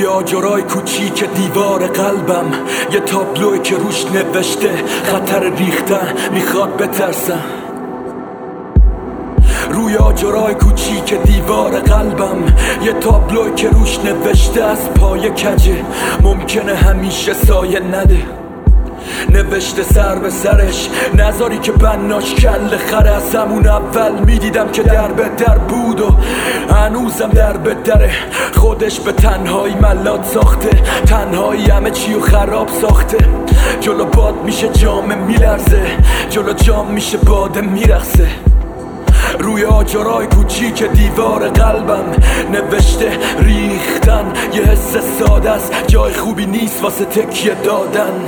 روی آجرای کوچیک دیوار قلبم یه تابلوی که روش نوشته خطر ریختن، میخواد بترسم. روی آجرای کوچیک دیوار قلبم یه تابلوی که روش نوشته از پای کجه ممکنه همیشه سایه نده. نوشته سر به سرش نذاری که بناش کل خره. از همون اول میدیدم که در به در بود و هنوزم در به دره. خودش به تنهایی ملات ساخته، تنهایی همه چی و خراب ساخته. جلو باد میشه جام میلرزه، جلو جام میشه باده میرخصه. روی آجرای کوچیک دیوار قلبم نوشته ریختن یه حس ساده است، جای خوبی نیست واسه تکیه دادن.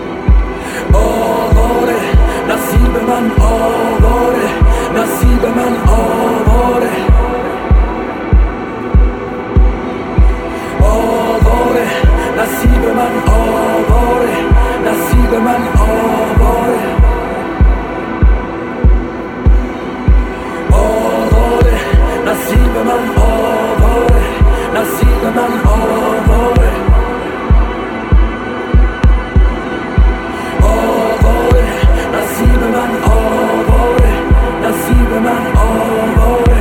آواره نصیب من، آواره نصیب من، آواره آواره نصیب من، آواره نصیب من، آواره آواره نصیب من، آواره نصیب من، آواره نصیب من، آواره نصیب من، آواره.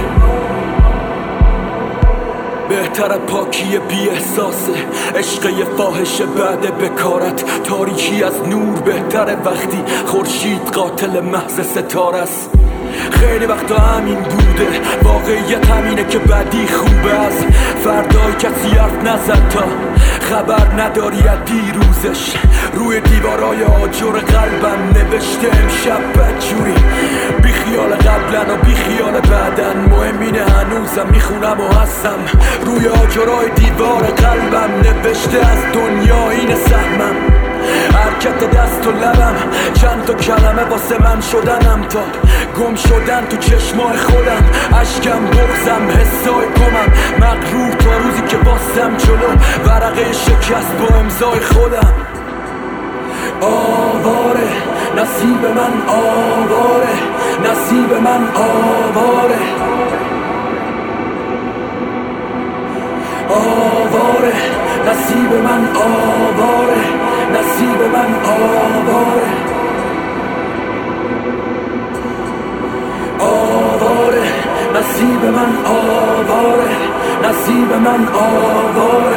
بهتر پاکی بی احساسه، عشق یه فاحشه بعد بکارت. تاریکی از نور بهتره وقتی خورشید قاتل محض ستاره است. خیلی وقتا همین بوده، واقعیت همینه که بعدی خوبه. از فردای کسی حرف نزد تا خبر نداری از دیروزش. روی دیوارای آجر قلبم نوشته امشب بدجوری، بی خیال قبلن و بی خیال بعدن. مهم اینه هنوزم میخونم و هستم. روی آجرای دیوار قلبم نوشته از دنیا اینه سهمم. حرکت دست و لبم چند تا کلمه واسه من شدنم، تا گم شدن تو چشمای خودم. اشکم بغزم حسای گمم، مغرور تا روزی که باستم جلو ورقه شکست با امضای خودم. آواره نصیب من، آواره نصیب من، آواره آواره نصیب من، آواره نصیب من، آواره آواره نصیب من، آواره نصیب من، آواره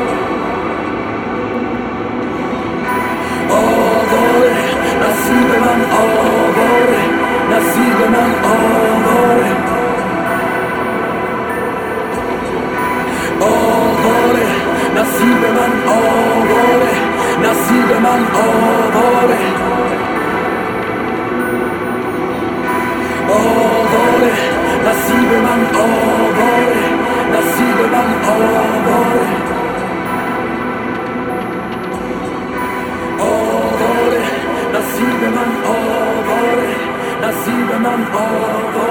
آواره نصیب من، آواره نصیب من، آواره آواره نصیب من، آواره نصیب من، آواره آواره نصیب من، آواره نصیب من، آواره آواره نصیب من، آواره نصیب من، آواره